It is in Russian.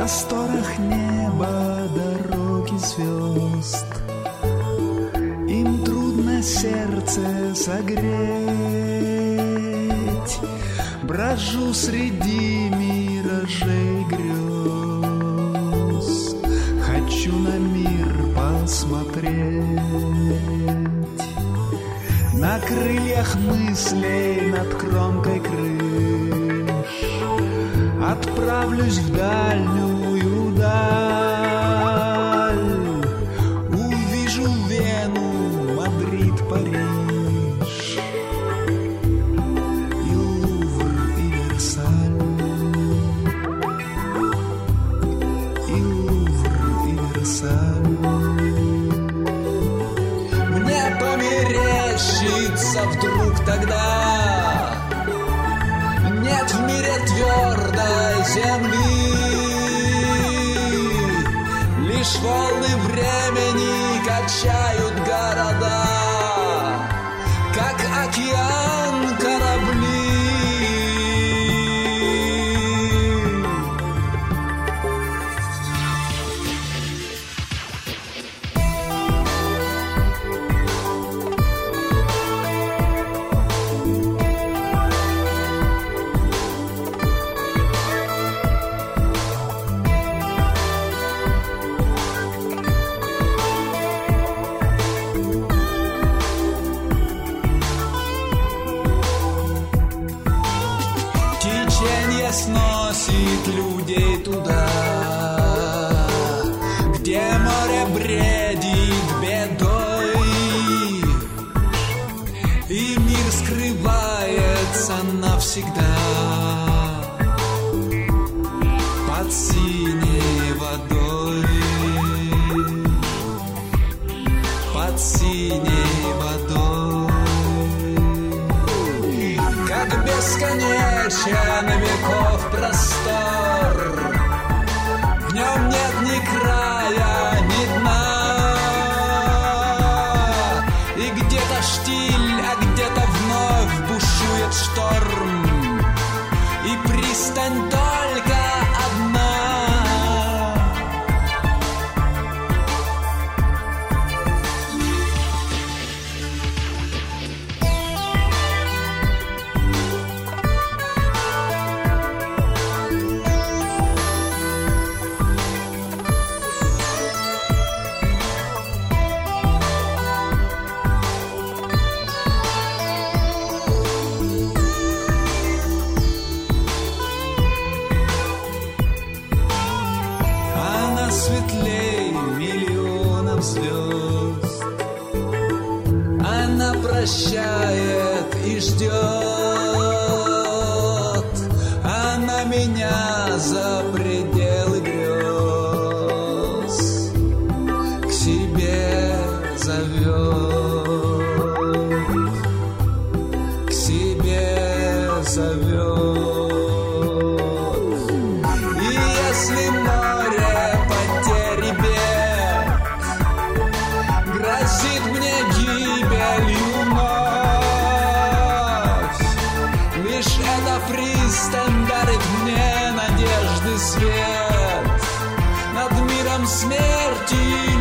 просторах неба дороги звезд. Им трудно сердце согреть. Брожу среди миражей грез. Хочу на мир посмотреть. На крыльях мыслей над кромкой крыш отправлюсь в дальнюю даль. Увижу Вену, Мадрид, Париж и Лувр, и Версаль. И Лувр, и Версаль. Мне померещится вдруг тогда: нет в мире твердой земли, лишь волны времени качают города, как океан корабли. Течение сносит людей туда, где море бредит бедой, и мир скрывается навсегда под синей водой, под синей водой. Как бесконечен веков простор, в нем нет ни края, ни дна. И где-то штиль, а где-то вновь бушует шторм, и пристань только одна. Светлей миллионов звезд. Она прощает и ждет. Она меня за пределы грез к себе зовет, к себе зовет. И если море потери бед грозит мне гибелью вновь, лишь эта пристань дарит мне надежды свет над миром смерти.